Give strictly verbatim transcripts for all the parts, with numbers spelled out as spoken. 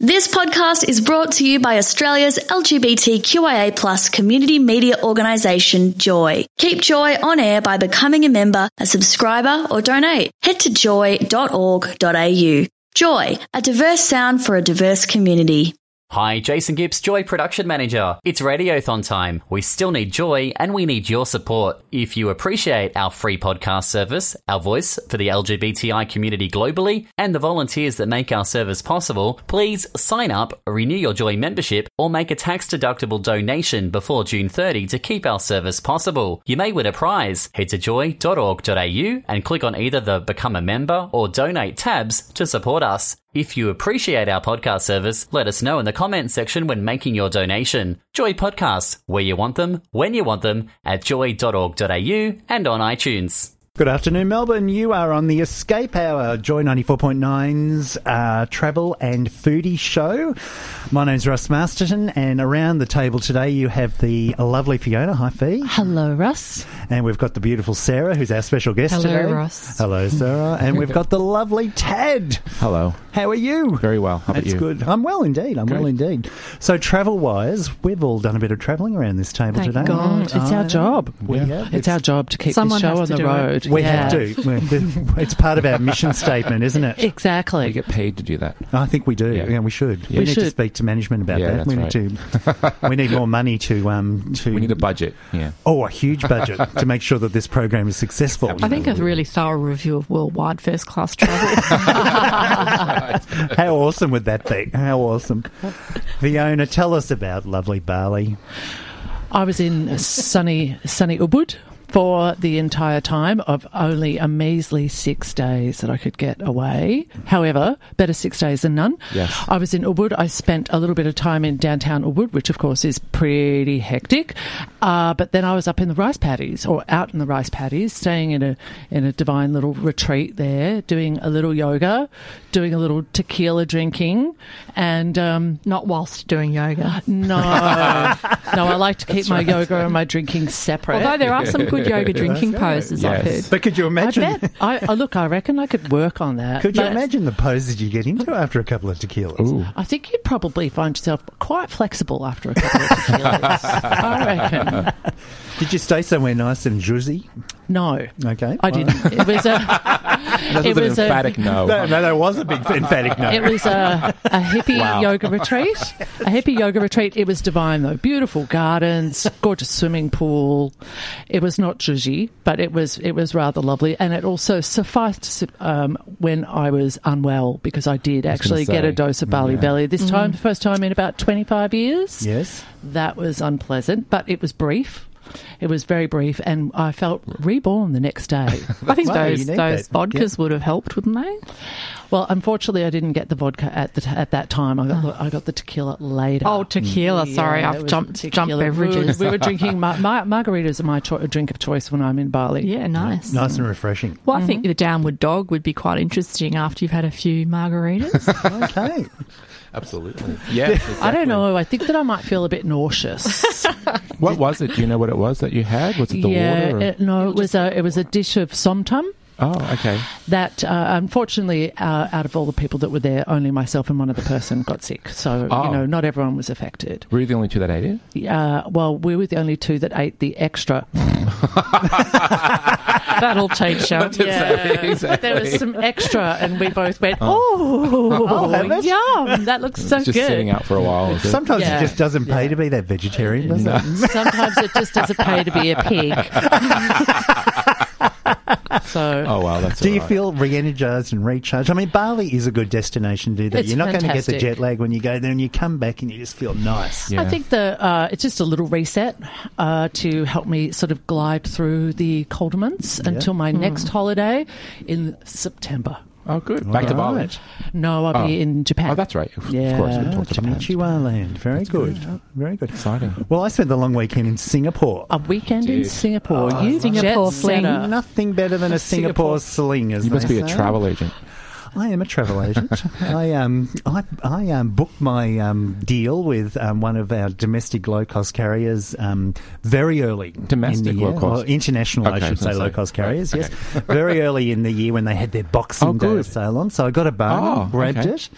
This podcast is brought to you by Australia's L G B T Q I A plus community media organisation, Joy. Keep Joy on air by becoming a member, a subscriber or donate. Head to joy dot org dot a u. Joy, a diverse sound for a diverse community. Hi, Jason Gibbs, Joy Production Manager. It's Radiothon time. We still need Joy and we need your support. If you appreciate our free podcast service, our voice for the L G B T I community globally, and the volunteers that make our service possible, please sign up, renew your Joy membership, or make a tax-deductible donation before June thirtieth to keep our service possible. You may win a prize. Head to joy dot org dot a u and click on either the Become a Member or Donate tabs to support us. If you appreciate our podcast service, let us know in the comments section when making your donation. Joy Podcasts, where you want them, when you want them, at joy dot org dot a u and on iTunes. Good afternoon, Melbourne. You are on the Escape Hour, Joy ninety-four point nine's uh, travel and foodie show. My name's Russ Masterton, and around the table today you have the lovely Fiona. Hi, Fee. Hello, Russ. And we've got the beautiful Sarah, who's our special guest Hello, today. Hello, Russ. Hello, Sarah. And we've got the lovely Tad. Hello. How are you? Very well. How about That's you? good. I'm well indeed. I'm Great. well indeed. So travel-wise, we've all done a bit of travelling around this table Thank today. God. It's our job. We Yeah. have. It's our job to keep Someone the show has on to the do road. We yeah. have to. It's part of our mission statement, isn't it? We Exactly. get paid to do that. I think we do. Yeah, Yeah. we should. We, We need to should. speak to management about Yeah, that. We need that's to. We need more money to um to. We need a budget. Yeah. oh, a huge budget to make sure that this program is successful. I think a really thorough review of worldwide first class travel. How awesome would that be? How awesome, Fiona? Tell us about lovely Bali. I was in sunny, sunny Ubud for the entire time of only a measly six days that I could get away. However, better six days than none. Yes. I was in Ubud. I spent a little bit of time in downtown Ubud, which of course is pretty hectic. Uh, but then I was up in the rice paddies, or out in the rice paddies, staying in a in a divine little retreat there, doing a little yoga, doing a little tequila drinking, and um, Not whilst doing yoga. no, no, I like to keep my yoga and my drinking separate. Although there are some good yoga drinking poses, I've Yes. heard. But could you I imagine? bet. I, I look. I reckon I could work on that. Could you But imagine the poses you get into after a couple of tequilas? Ooh. I think you'd probably find yourself quite flexible after a couple of tequilas. I reckon. Did you stay somewhere nice and juicy? No, Okay, I didn't. It was a. That It was an was a- emphatic no. No, no, that was a big emphatic no. It was a, a hippie Wow. yoga retreat. A hippie yoga retreat. It was divine, though. Beautiful gardens, gorgeous swimming pool. It was not judgy, but it was it was rather lovely. And it also sufficed to, su- um, when I was unwell, because I did was actually gonna get a say, dose of Bali yeah. Belly. This time, first time in about twenty-five years. Yes. That was unpleasant, but it was brief. It was very brief, and I felt reborn the next day. I think Wow, you those need those that. vodkas would have helped, wouldn't they? Well, unfortunately, I didn't get the vodka at the at that time. I got the, I got the tequila later. Oh, tequila. Sorry, Yeah, it I've was jumped tequila. jumped beverages. We were, we were drinking mar- mar- margaritas are my cho- drink of choice when I'm in Bali. Yeah, nice. Nice and refreshing. Well, I think the downward dog would be quite interesting after you've had a few margaritas. Okay. Absolutely. Yeah. Exactly. I don't know. I think that I might feel a bit nauseous. What was it? Do you know what it was that you had? Was it the yeah, water? Or? it, no, it was a it was a dish of somtam. Oh, okay. That uh, unfortunately, uh, out of all the people that were there, only myself and one other person got sick. So Oh. you know, not everyone was affected. Were you the only two that ate it? Uh, well, we were the only two that ate the extra. That'll teach you. Yeah, there was some extra, and we both went, "Oh, have it? yum! That looks so It's just good." sitting out for a while. is it? Sometimes Yeah. it just doesn't pay Yeah. to be that vegetarian, does No. it? Sometimes it just doesn't pay to be a pig. So, Oh, wow. That's Do all you right. feel re-energized and recharged? I mean, Bali is a good destination to do that. It's You're not going to get the fantastic. jet lag when you go there, and you come back and you just feel nice. Yeah. I think the uh, it's just a little reset uh, to help me sort of glide through the colder months until my next holiday in September. Oh, good. Back to Bali. Right. No, I'll be Oh. in Japan. Oh, that's right. Of Yeah. course. We Oh, talked about that. Konnichiwa land. Very good. Very good. Exciting. Well, I spent the long weekend in Singapore. A weekend in Dude. Singapore. Oh, you Singapore jet fling. setter. Nothing better than a Singapore, Singapore. sling, as You must they be a say. travel agent. I am a travel agent. I um I I um booked my um deal with um one of our domestic low cost carriers um very early Domestic in the year. low cost? Or international, Okay, I I should was say, gonna low say. cost carriers. Right, Yes, very early in the year when they had their Boxing Oh, Day good. sale on. So I got a bone, Oh, grabbed okay. it.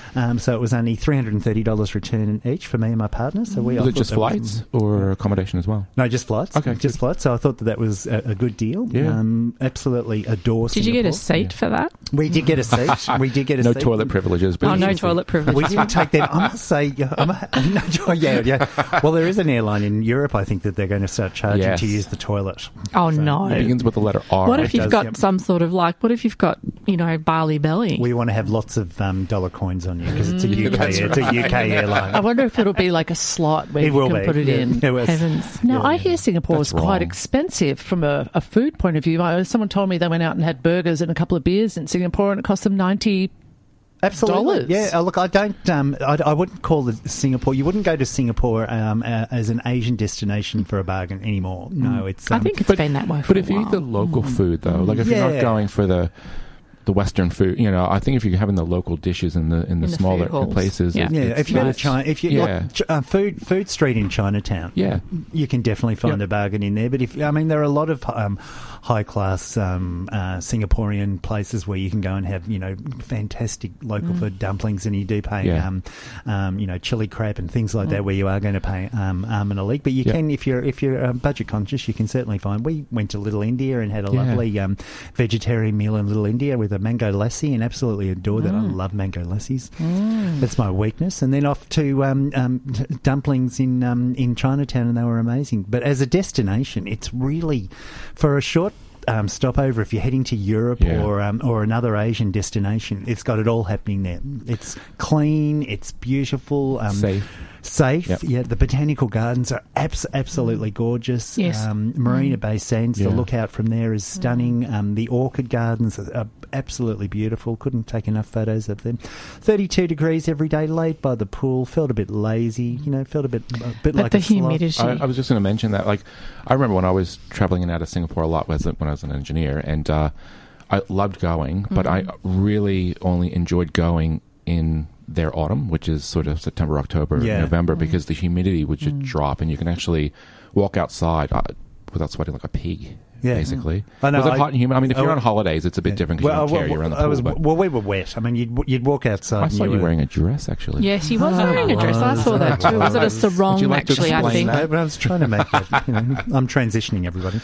Um, so it was only three hundred thirty dollars return each for me and my partner. So we Was I it thought just that was- flights or accommodation as well? No, just flights. Okay, just good. flights. So I thought that that was a, a good deal. Yeah. Um, absolutely adore Did you get a Singapore. seat for that? We did get a seat. We did get a No seat. toilet privileges. But Oh, no you- toilet privilege. We didn't take them. I must say, yeah, I'm a, no, yeah, yeah. Well, there is an airline in Europe, I think, that they're going to start charging Yes. to use the toilet. Oh, So, no. It begins with the letter R. What if It you've does, got yep. some sort of like, what if you've got, you know, barley belly? We want to have lots of um, dollar coins on you because it's a U K. that's It's a U K airline. I wonder if it'll be like a slot where It you will can be. put it Yeah. in. It was- Heavens. Now, Yeah. I hear Singapore That's is quite wrong. expensive from a, a food point of view. I, someone told me they went out and had burgers and a couple of beers in Singapore and it cost them ninety Absolutely. dollars. Yeah. uh, Look, I don't. Um, I, I wouldn't call it Singapore. You wouldn't go to Singapore um, uh, as an Asian destination for a bargain anymore. No, it's. I Um, think it's But- been that way for But a if you while. eat the local food, though, like if you're Yeah. not going for the the Western food, you know, I think if you're having the local dishes in the in the In the smaller food halls. places, Yeah. it- Yeah, it's if you go to nice. China, if you Yeah. like, Ch- uh, food food street in Chinatown, Yeah. you can definitely find Yep. a bargain in there. But if I mean, there are a lot of um, high class um, uh, Singaporean places where you can go and have you know fantastic local food dumplings, and you do pay Yeah. um, um, you know chili crab and things like that, where you are going to pay um, arm and a leg. But you Yep. can if you're if you're um, budget conscious, you can certainly find. We went to Little India and had a Yeah. lovely um, vegetarian meal in Little India with a mango lassi, and absolutely adored it. I love mango lassis. That's my weakness. And then off to um, um, t- dumplings in um, in Chinatown, and they were amazing. But as a destination, it's really for a short um, stopover. If you're heading to Europe Yeah. or um, or another Asian destination, it's got it all happening there. It's clean. It's beautiful. Um, Safe. Safe, Yep. yeah. The botanical gardens are abs- absolutely gorgeous. Yes. Um, Marina Bay Sands, the Yeah. lookout from there is stunning. Um, the orchid gardens are, are absolutely beautiful. Couldn't take enough photos of them. thirty-two degrees every day, laid by the pool. Felt a bit lazy, you know, felt a bit, a bit But like the a sloth. humidity. I, I was just going to mention that. Like, I remember when I was traveling in and out of Singapore a lot was when I was an engineer, and uh, I loved going, but I really only enjoyed going in their autumn, which is sort of September, October, Yeah. November, because the humidity would just drop, and you can actually walk outside uh, without sweating like a pig. Yeah. Basically, I know, was it I- hot and humid? I mean, if I- you're on holidays, it's a bit different because you don't well, care. You're around the I pool. was, but well, we were wet. I mean, you'd you'd walk outside. I and saw you were, wearing a dress, actually. Yes, he was wearing a dress. I saw that too. Was it a sarong, Would you like to actually, I explain think? that? No, but I was trying to make that. You know, I'm transitioning everybody.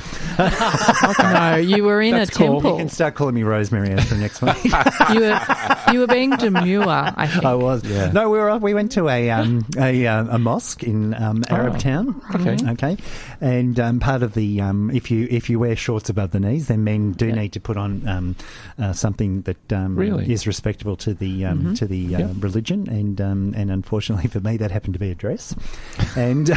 No, you were in a That's cool. You temple. can start calling me Rosemary as from next week. You were, you were being demure, I think. I was. Yeah. No, we were. We went to a um, a, uh, a mosque in um, Arab Oh, town. okay. Okay. And um, part of the um, if you if you wear shorts above the knees, then men do need to put on um, uh, something that um, Really? is respectable to the um, to the uh, Yeah. religion. And um, and unfortunately for me, that happened to be a dress. And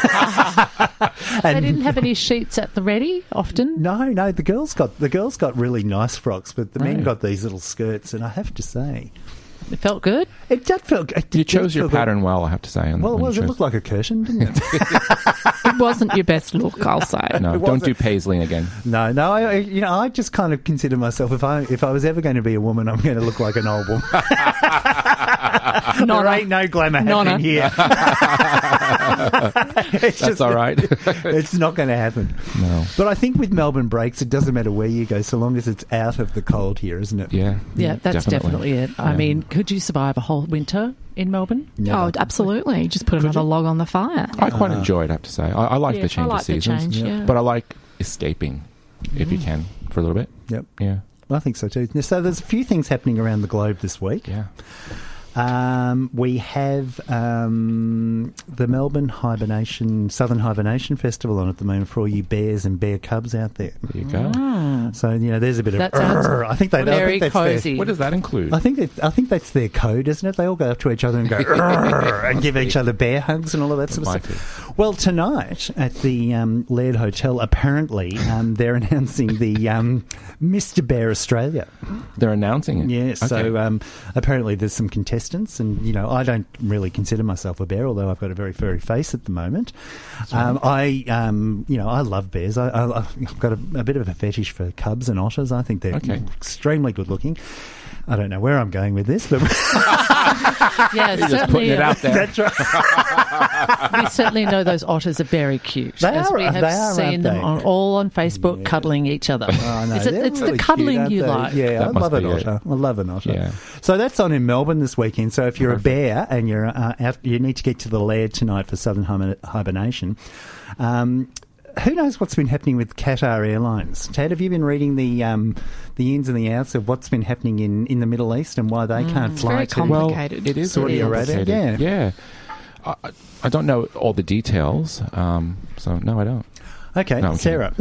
They didn't have any sheets at the ready often. no, no, the girls got the girls got really nice frocks, but the men Right. got these little skirts. And I have to say, It felt good. it did feel. It did You chose your feel good. pattern well, I have to say. on- Well, it when you was. It chose- looked like a curtain, didn't it? It wasn't your best look, I'll say. No, It don't wasn't. do Paisley again. No, no. I, I- you know, I just kind of consider myself if I if I was ever going to be a woman, I'm going to look like an old woman. there ain't no glamour Nonna. happening here. it's That's all right. It's not going to happen. No. But I think with Melbourne breaks, it doesn't matter where you go, so long as it's out of the cold here, isn't it? Yeah. Yeah, that's definitely, it. I Yeah. mean, could you survive a whole winter in Melbourne? Oh, absolutely. Just put another log on the fire. I quite enjoy it, I have to say. I, I like Yeah, the change I like of the seasons. change, yeah. But I like escaping, if you can, for a little bit. Yep. Yeah. I think so too. So there's a few things happening around the globe this week. Yeah. Um, we have um, the Melbourne Hibernation, Southern Hibernation Festival on at the moment for all you bears and bear cubs out there. There you go. So you know, there's a bit That of. sounds "Arr." I think they. I very think that's their- cosy. What does that include? I think that, I think that's their code, isn't it? They all go up to each other and go "Arr," and give each other bear hugs and all of that sort of Might stuff. Well, tonight at the um, Laird Hotel, apparently um, they're announcing the um, Mister Bear Australia. They're announcing it. Yes, Okay. so um, apparently there's some contestants, and you know I don't really consider myself a bear, although I've got a very furry face at the moment. Um, I, um, you know, I love bears. I, I, I've got a, a bit of a fetish for cubs and otters. I think they're Okay. extremely good looking. I don't know where I'm going with this, but Yeah, You're just certainly. putting it uh, out there. That's right. we certainly know those otters are very cute. They as are- we have they are, seen aren't them they? on, all on Facebook cuddling each other. Oh, no, Is it, they're it's really the cuddling cute, aren't you they? like. Yeah, That I must love an be it. otter. I love an otter. Yeah. So that's on in Melbourne this weekend. So if you're Perfect. a bear and you're uh, out, you need to get to the Laird tonight for Southern Hiber- Hibernation. Um, who knows what's been happening with Qatar Airlines? Ted, have you been reading the um, the ins and the outs of what's been happening in, in the Middle East and why they can't it's fly very to... complex. Well, Complicated. it is Saudi very Arabia, complicated. yeah. Yeah. I, I don't know all the details, um, so no, I don't. Okay, No, I'm Sarah.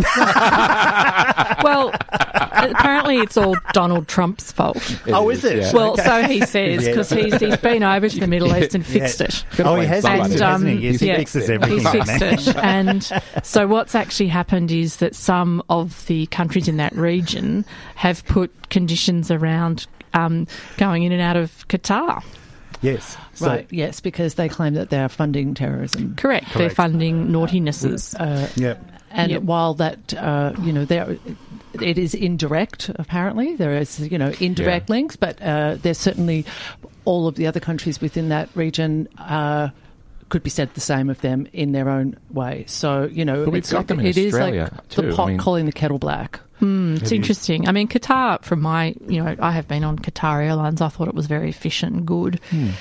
Well, apparently it's all Donald Trump's fault. Oh, is it? Yeah. Well, Okay. so he says, Yeah. because he's, he's been over to the Middle East and fixed Yeah. it. Gotta Oh, he blame has somebody. fixed it, And, hasn't he? um, Yes, he yeah, fixes everything. He's doesn't fixed he? it. And so what's actually happened is that some of the countries in that region have put conditions around um, going in and out of Qatar. Yes. So, Right, yes, because they claim that they are funding terrorism. Correct. They're Correct. funding naughtinesses. Uh, yeah. and Yep. while that, uh, you know, there, it is indirect, apparently. There is, you know, indirect Yeah. links, but uh, there's certainly all of the other countries within that region uh, could be said the same of them in their own way. So, you know, But we've it's got like, them in it is Australia, like too. the I pot mean- calling the kettle black. Mm, it's It is. interesting. I mean, Qatar, from my, you know, I have been on Qatar Airlines. I thought it was very efficient and good.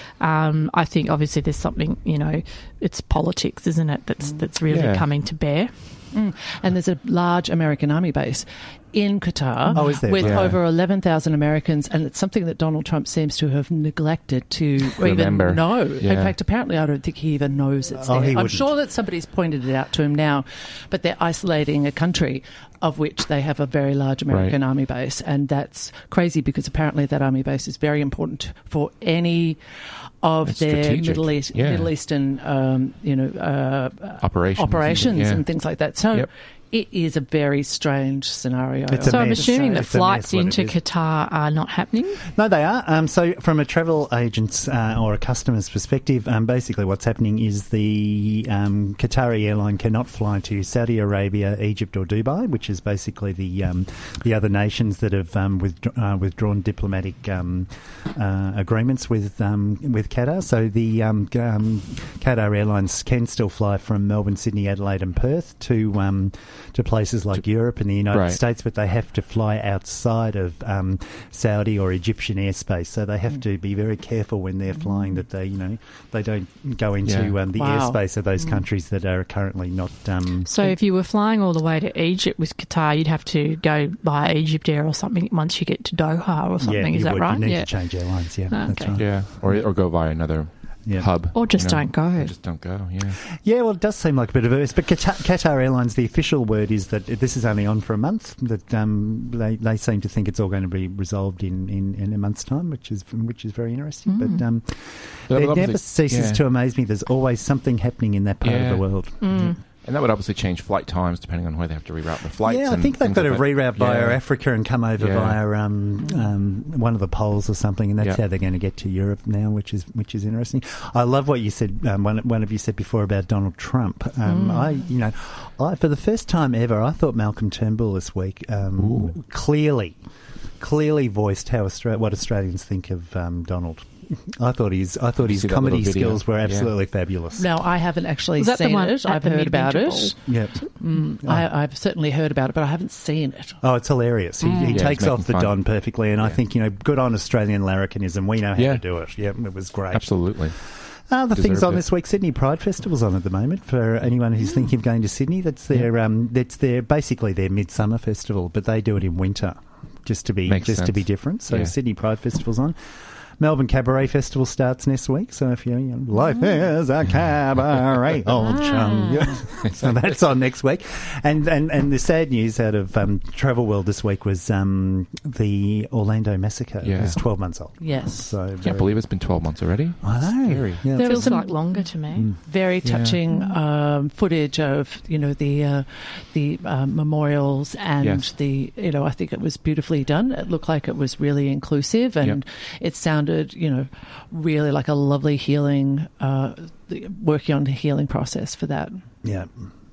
Um, I think obviously there's something, you know, it's politics, isn't it? That's that's really Yeah. coming to bear. Mm. And there's a large American army base in Qatar Oh, is there? with Yeah. over eleven thousand Americans, and it's something that Donald Trump seems to have neglected to even Remember. know. In Yeah. fact, apparently I don't think he even knows it's Oh, there. he I'm wouldn't. sure that somebody's pointed it out to him now, but they're isolating a country of which they have a very large American Right. army base, and that's crazy because apparently that army base is very important for any of It's their strategic. Middle East, Yeah. Middle Eastern, um, you know, uh, Operations. operations Yeah. and things like that. So Yep. it is a very strange scenario. It's a So I'm mess. assuming that It's a mess flights what it into is. Qatar are not happening. No, they are. Um, so, from a travel agent's uh, or a customer's perspective, um, basically what's happening is the um, Qatari airline cannot fly to Saudi Arabia, Egypt, or Dubai, which is basically the um, the other nations that have um, withdraw, uh, withdrawn diplomatic um, uh, agreements with um, with Qatar. So, the um, g- um, Qatar Airlines can still fly from Melbourne, Sydney, Adelaide, and Perth to um, to places like Europe and the United Right. States, but they have to fly outside of um, Saudi or Egyptian airspace. So they have to be very careful when they're flying that they, you know, they don't go into Yeah. um, the Wow. airspace of those countries that are currently not. Um, So if you were flying all the way to Egypt with Qatar, you'd have to go by Egypt Air or something once you get to Doha or something. yeah, Is you that would. right? You need Yeah. to change airlines. Yeah, Ah, that's okay. right. Yeah, or or go via another Yeah. hub, Or just you know. don't go. Or just don't go. Yeah, Yeah, well, it does seem like a bit of a mess. But Qatar, Qatar Airlines, the official word is that this is only on for a month. That um, they they seem to think it's all going to be resolved in, in, in a month's time, which is which is very interesting. But um, But it obviously- never ceases yeah. to amaze me. There's always something happening in that part Yeah. of the world. Mm. and that would obviously change flight times depending on where they have to reroute the flights. Yeah, I and think they've things got to like that. reroute via Yeah. Africa and come over Yeah. via um, um, one of the poles or something, and that's Yeah. how they're going to get to Europe now, which is which is interesting. I love what you said. Um, one, one of you said before about Donald Trump. Um, Mm. I, you know, I, for the first time ever, I thought Malcolm Turnbull this week um, Ooh. clearly, clearly voiced how Austra- what Australians think of um, Donald. I thought his I thought You his see that comedy little video? skills were Yeah. absolutely fabulous. Now, I haven't actually Was that the seen one it. at I've the heard about Mid-Winter it. Yep. Mm, I, I've certainly heard about it, but I haven't seen it. Oh, it's hilarious. He, he Yeah, he's takes off making the fun. Don perfectly, and I Yeah. think, you know, good on Australian larrikinism. We know how Yeah. to do it. Yeah, it was great. Absolutely. Other things Deserved on it. this week, Sydney Pride Festival's on at the moment. For anyone who's thinking of going to Sydney, that's their um, that's their basically their midsummer festival, but they do it in winter, just to be Makes just to sense. be different. So Yeah. Sydney Pride Festival's on. Melbourne Cabaret Festival starts next week, so if you, you know, life is a cabaret, old chum. Yeah. So that's on next week. And and, and the sad news out of um, Travel World this week was um, the Orlando massacre. Yeah. It was twelve months old. Yes. So very- Can't believe it's been twelve months already. I know. Scary. Yeah. There was Feels some- like longer to me. Very Yeah. touching um, footage of you know the uh, the uh, memorials and Yes. the you know I think it was beautifully done. It looked like it was really inclusive and it sounded you know really like a lovely healing uh, the- working on the healing process for that. Yeah.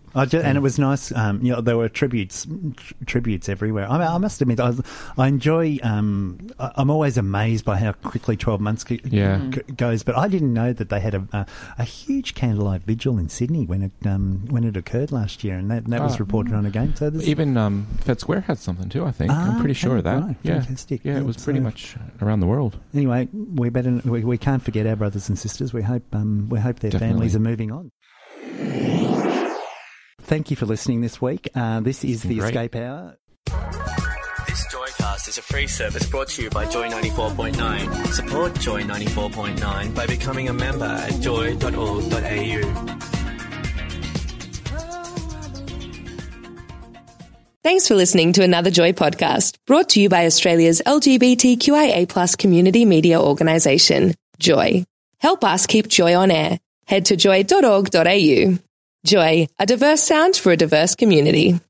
I just, and it was nice. Um, you know, there were tributes, tr- tributes everywhere. I, mean, I must admit, I, I enjoy. Um, I, I'm always amazed by how quickly twelve months g- Yeah. g- goes. But I didn't know that they had a, a, a huge candlelight vigil in Sydney when it um, when it occurred last year, and that, that was Oh. reported on again. So there's, Even um, Fed Square had something too, I think. Ah, I'm pretty okay, sure of that. right, yeah. fantastic. Yeah, Yeah, it was pretty so- much around the world. anyway, we better we, we can't forget our brothers and sisters. We hope um, we hope their Definitely. families are moving on. Thank you for listening this week. Uh, this is been the great. Escape Hour. This Joycast is a free service brought to you by Joy ninety-four point nine. Support Joy ninety-four point nine by becoming a member at joy dot org dot a u. Thanks for listening to another Joy podcast, brought to you by Australia's L G B T Q I A plus community media organisation, Joy. Help us keep Joy on air. Head to joy dot org dot a u. Joy, a diverse sound for a diverse community.